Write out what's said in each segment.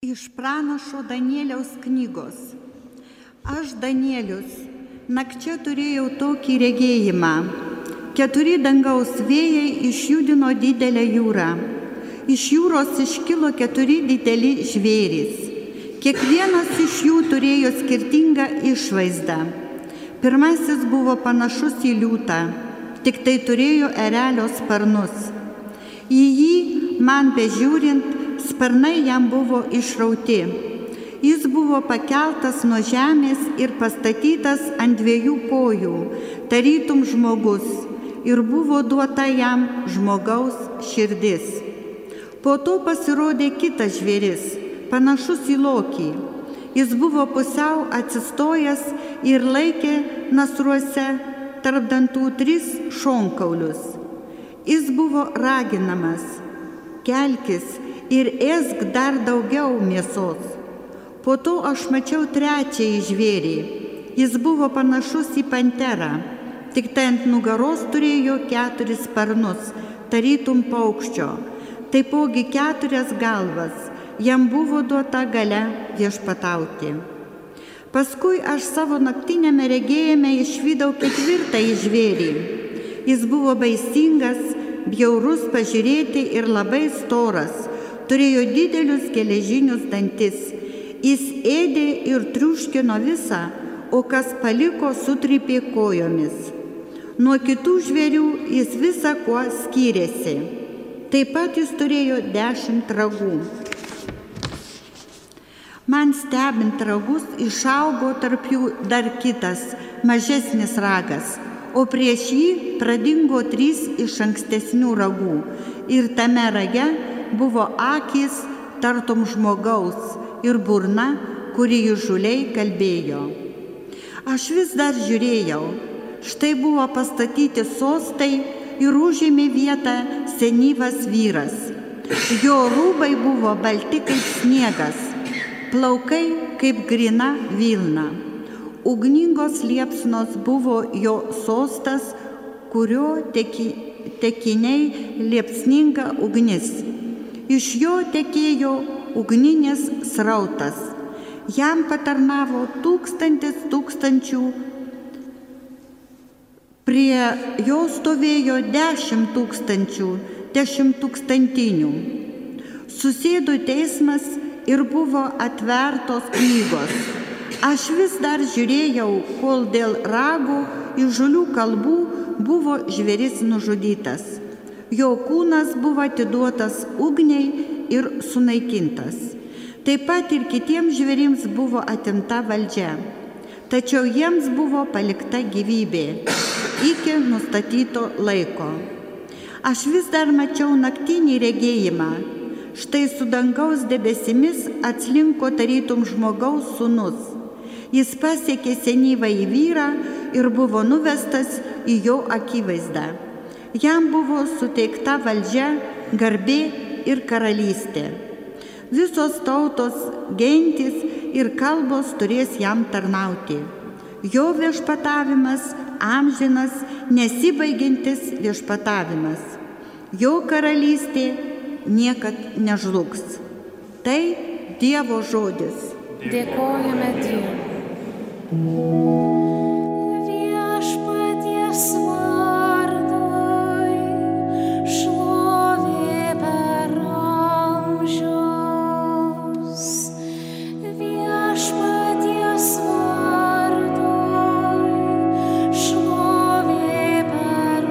Iš pranašo Danieliaus knygos. Aš, Danielius, nakčia turėjau tokį regėjimą. 4 dangaus vėjai išjudino didelę jūrą. Iš jūros iškilo 4 dideli žvėrys. Kiekvienas iš jų turėjo skirtingą išvaizdą. Pirmasis buvo panašus į liūtą, tik tai turėjo erelio sparnus. Į jį, man bežiūrint, sparnai jam buvo išrauti. Jis buvo pakeltas nuo žemės ir pastatytas ant 2 kojų, tarytum žmogus, ir buvo duota jam žmogaus širdis. Po to pasirodė kitas žvėris, panašus į lokį. Jis buvo pusiau atsistojęs ir laikė nasruose tarp dantų 3 šonkaulius. Jis buvo raginamas: kelkis ir ėsk dar daugiau mėsos. Po to aš mačiau trečiąjį žvėrį. Jis buvo panašus į panterą, tik tai ant nugaros turėjo 4 sparnus, tarytum paukščio, taipogi 4 galvas. Jam buvo duota galia viešpatauti. Paskui aš savo naktiniame regėjime išvydau 4 žvėrį. Jis buvo baisingas, bjaurus pažiūrėti ir labai storas, turėjo didelius geležinius dantis. Jis ėdė ir triuškino visą, o kas paliko, sutrypė kojomis. Nuo kitų žvėrių jis visa kuo skyrėsi. Taip pat jis turėjo 10 ragų. Man stebint ragus, išaugo tarp jų dar kitas, mažesnis ragas, o prieš jį pradingo 3 iš ankstesnių ragų, ir tame rage buvo akys tartum žmogaus ir burna, kuri įžūliai kalbėjo. Aš vis dar žiūrėjau, štai buvo pastatyti sostai ir užėmė vietą senyvas vyras. Jo rūbai buvo balti kaip sniegas, plaukai kaip grina vilna. Ugningos liepsnos buvo jo sostas, kurio tekiniai liepsninga ugnis. Iš jo tekėjo ugninis srautas. Jam patarnavo 1000 tūkstančių, prie jo stovėjo 10 000, 10 tūkstantinių. Susėdo teismas ir buvo atvertos knygos. Aš vis dar žiūrėjau, kol dėl ragų įžūlių kalbų buvo žvėris nužudytas. Jo kūnas buvo atiduotas ugniai ir sunaikintas. Taip pat ir kitiems žvėrims buvo atimta valdžia. Tačiau jiems buvo palikta gyvybė iki nustatyto laiko. Aš vis dar mačiau naktinį regėjimą. Štai su dangaus debesimis atslinko tarytum žmogaus sūnus. Jis pasiekė senyvąjį vyrą ir buvo nuvestas į jo akivaizdą. Jam buvo suteikta valdžia, garbė ir karalystė. Visos tautos, gentys ir kalbos turės jam tarnauti. Jo viešpatavimas amžinas, nesibaigiantis viešpatavimas. Jo karalystė niekad nežlugs. Tai Dievo žodis. Dėkojame Dievui. Viešpaties vardui šlovė per amžius. Viešpaties vardui šlovė per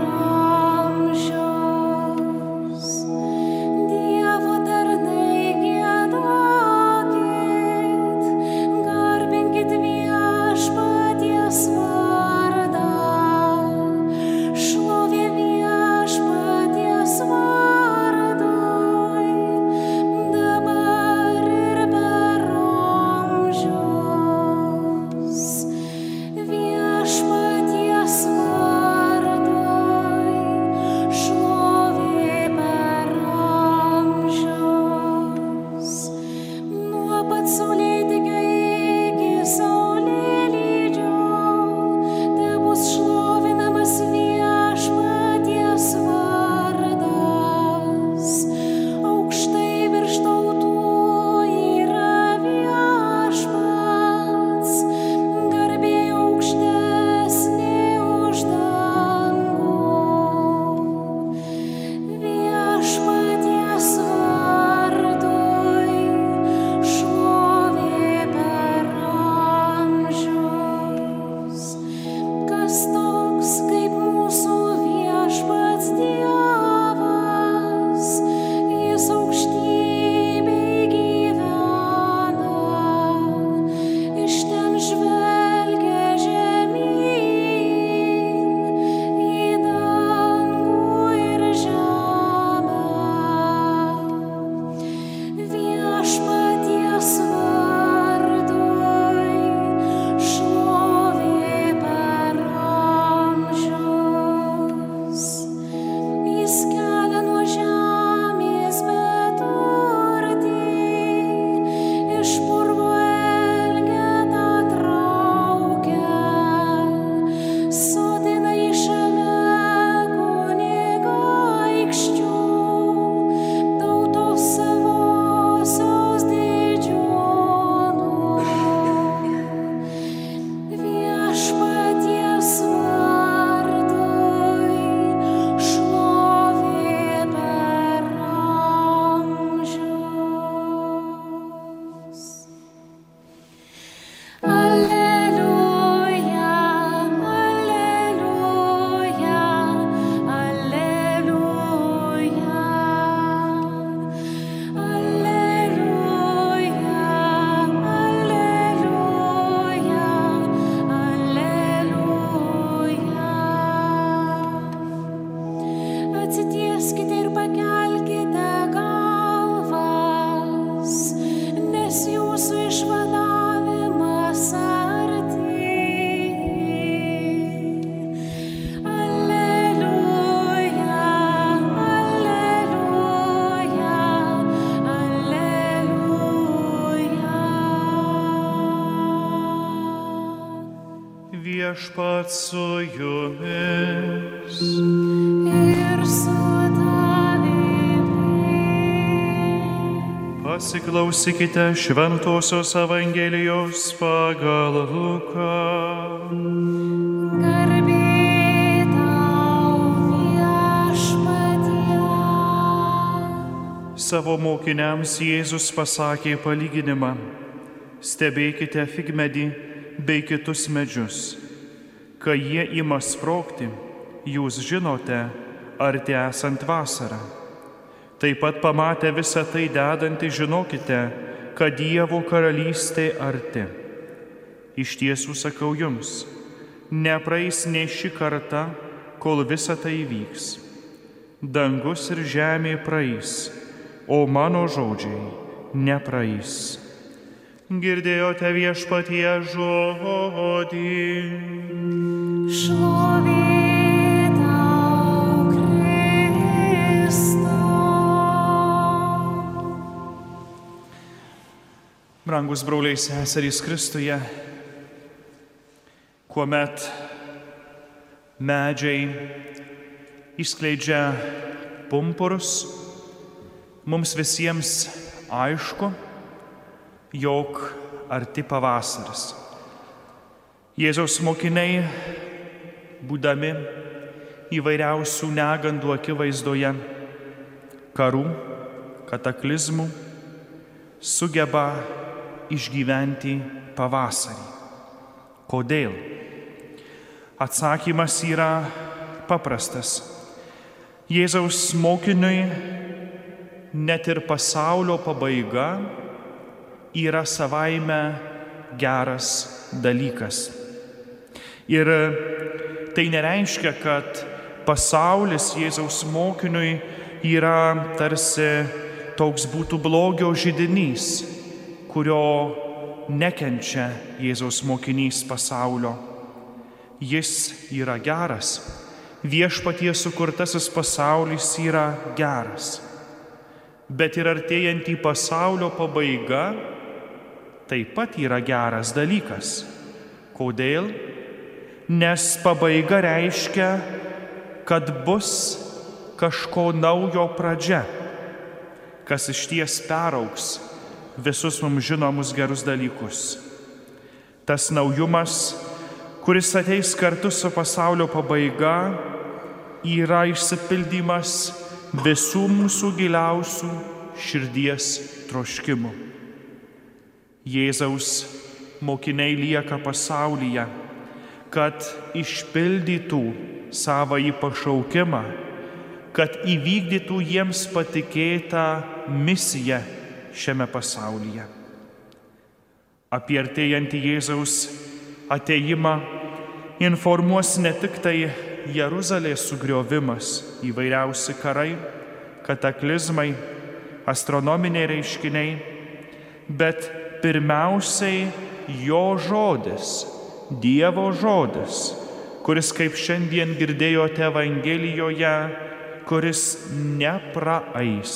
amžius. Dievo tarnai giedokit, garbinkit viešpaties Viešpats su jumis. Ir su tavimi. Pasiklausykite Šventosios Evangelijos pagal Luką. Garbė tau, Viešpatie. Savo mokiniams Jėzus pasakė palyginimą. Stebėkite figmedį bei kitus medžius. Kai jie ima sprogti, jūs žinote, arti esant vasarą. Taip pat pamatę visą tai dedantį, žinokite, kad Dievo karalystė arti. Iš tiesų sakau jums, nepraeis nei ši karta, kol visa tai įvyks. Dangus ir žemė praeis, o mano žodžiai nepraeis. Girdėjote Viešpatie žodį. Šlovė tau, Kristau. Brangus broliai seserys Kristuje, kuomet medžiai išskleidžia pumpurus, mums visiems aišku, jog arti pavasaris. Jėzaus mokiniai, būdami įvairiausių negandų akivaizdoje, karų, kataklizmų, sugeba išgyventi pavasarį. Kodėl? Atsakymas yra paprastas. Jėzaus mokiniui net ir pasaulio pabaiga yra savaime geras dalykas. Ir tai nereiškia, kad pasaulis Jėzaus mokiniui yra tarsi toks būtų blogio židinys, kurio nekenčia Jėzaus mokinys pasaulio. Jis yra geras. Viešpaties sukurtasis pasaulis yra geras. Bet ir artėjantį pasaulio pabaiga taip pat yra geras dalykas. Kodėl? Nes pabaiga reiškia, kad bus kažko naujo pradžia, kas išties peraugs visus mums žinomus gerus dalykus. Tas naujumas, kuris ateis kartu su pasaulio pabaiga, yra išsipildymas visų mūsų giliausių širdies troškimų. Jėzaus mokiniai lieka pasaulyje, kad išpildytų savąjį pašaukimą, kad įvykdytų jiems patikėtą misiją šiame pasaulyje. Apie artėjantį Jėzaus atėjimą informuos ne tik tai Jeruzalės sugriovimas, įvairiausi karai, kataklizmai, astronominiai reiškiniai, bet pirmiausiai jo žodis, Dievo žodis, kuris, kaip šiandien girdėjote Evangelijoje, kuris nepraeis.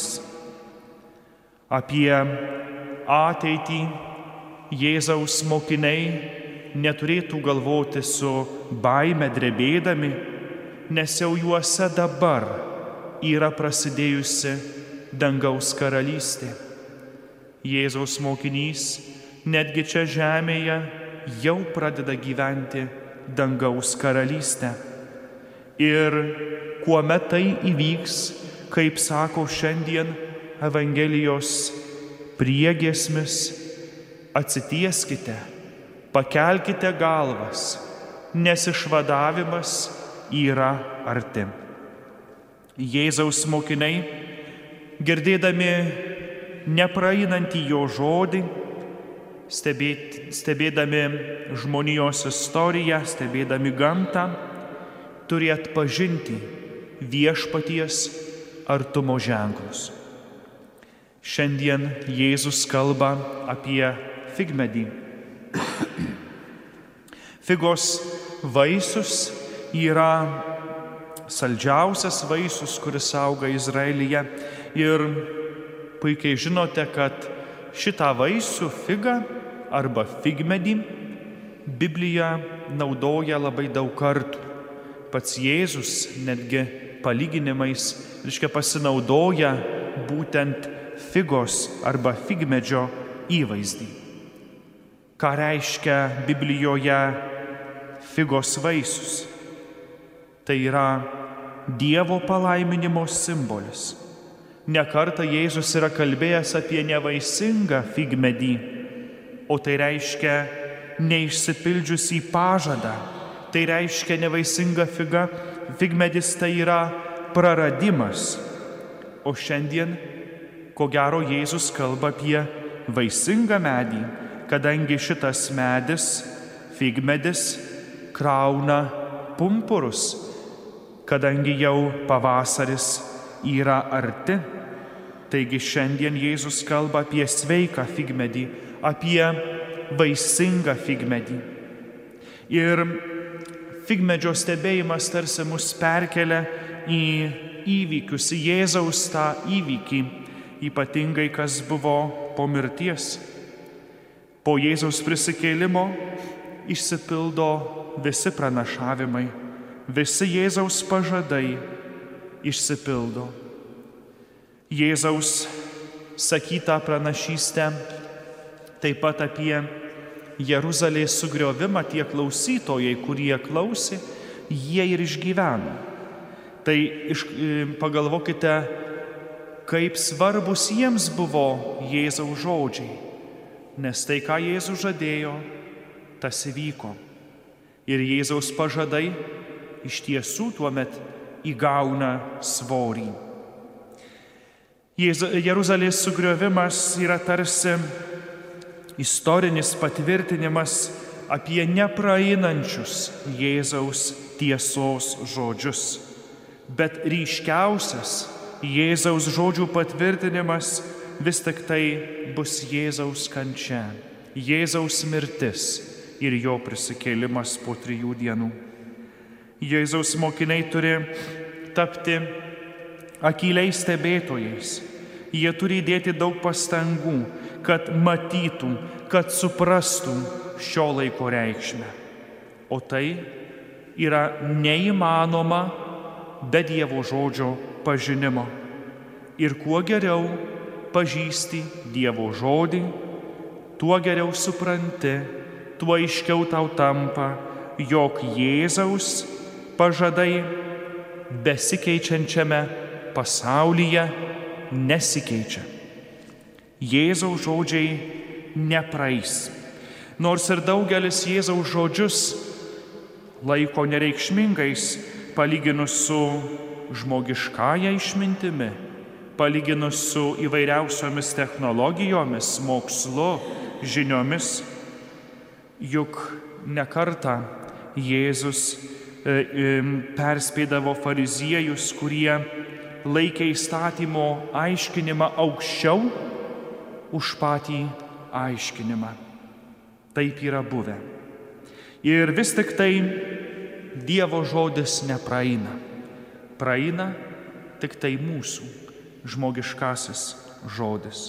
Apie ateitį Jėzaus mokiniai neturėtų galvoti su baime drebėdami, nes jau juose dabar yra prasidėjusi dangaus karalystė. Jėzaus mokinys netgi čia žemėje jau pradeda gyventi dangaus karalystę. Ir kuomet tai įvyks, kaip sako šiandien Evangelijos priegiesmis, atsitieskite, pakelkite galvas, nes išvadavimas yra arti. Jėzaus mokiniai, girdėdami nepraeinantį jo žodį, stebėdami žmonijos istoriją, stebėdami gamtą, turi atpažinti viešpaties artumo ženklus. Šiandien Jėzus kalba apie figmedį. Figos vaisius yra saldžiausias vaisius, kuris auga Izraelyje. Ir puikiai žinote, kad šitą vaisių figą arba figmedį Biblija naudoja labai daug kartų. Pats Jėzus netgi palyginimais, pasinaudoja būtent figos arba figmedžio įvaizdį. Ką reiškia Biblijoje figos vaisius? Tai yra Dievo palaiminimo simbolis. Ne kartą Jėzus yra kalbėjęs apie nevaisingą figmedį, o tai reiškia neišsipildžiusį pažadą. Tai reiškia nevaisinga figmedis, tai yra praradimas. O šiandien, ko gero, Jėzus kalba apie vaisingą medį, kadangi šitas medis, figmedis, krauna pumpurus, kadangi jau pavasaris yra arti. Taigi šiandien Jėzus kalba apie sveiką figmedį, apie vaisingą figmedį. Ir figmedžio stebėjimas tarsi mus perkelia į įvykius, į Jėzaus tą įvykį, ypatingai kas buvo po mirties. Po Jėzaus prisikėlimo išsipildo visi pranašavimai, visi Jėzaus pažadai išsipildo. Jėzaus sakytą pranašystę taip pat apie Jeruzalės sugriovimą tie klausytojai, kurie klausė, jie ir išgyveno. Tai pagalvokite, kaip svarbus jiems buvo Jėzaus žodžiai, nes tai, ką Jėzus žadėjo, tas įvyko. Ir Jėzaus pažadai iš tiesų tuomet įgauna svorį. Jeruzalės sugriovimas yra tarsi istorinis patvirtinimas apie nepraeinančius Jėzaus tiesos žodžius. Bet ryškiausias Jėzaus žodžių patvirtinimas vis tik tai bus Jėzaus kančia, Jėzaus mirtis ir jo prisikėlimas po 3 dienų. Jėzaus mokiniai turi tapti akyliais stebėtojais. Jie turi įdėti daug pastangų, kad matytų, kad suprastų šio laiko reikšmę. O tai yra neįmanoma be Dievo žodžio pažinimo. Ir kuo geriau pažįsti Dievo žodį, tuo geriau supranti, tuo aiškiau tau tampa, jog Jėzaus pažadai besikeičiančiame pasaulyje nesikeičia. Jėzaus žodžiai nepraeis. Nors ir daugelis Jėzaus žodžius laiko nereikšmingais, palyginus su žmogiškąja išmintimi, palyginus su įvairiausiomis technologijomis, mokslu, žiniomis, juk ne kartą Jėzus perspėdavo fariziejus, kurie laikė įstatymo aiškinimą aukščiau už patį aiškinimą. Taip yra buvę. Ir vis tik tai Dievo žodis nepraeina. Praeina tik tai mūsų žmogiškasis žodis.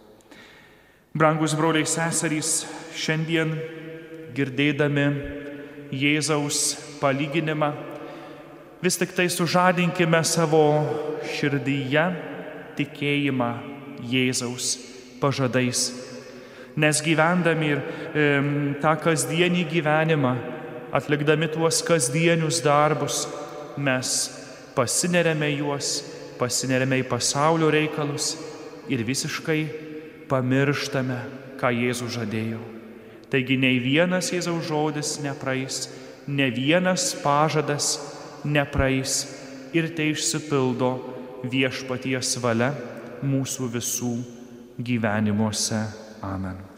Brangus broliai seserys, šiandien girdėdami Jėzaus palyginimą, vis tik tai sužadinkime savo širdyje tikėjimą Jėzaus pažadais. Nes gyvendami ir tą kasdienį gyvenimą, atlikdami tuos kasdienius darbus, mes pasineriame juos, pasineriame į pasaulio reikalus ir visiškai pamirštame, ką Jėzus žadėjo. Taigi nei vienas Jėzaus žodis nepraeis, ne vienas pažadas nepraeis ir tai išsipildo Viešpaties valia mūsų visų gyvenimuose. Amen.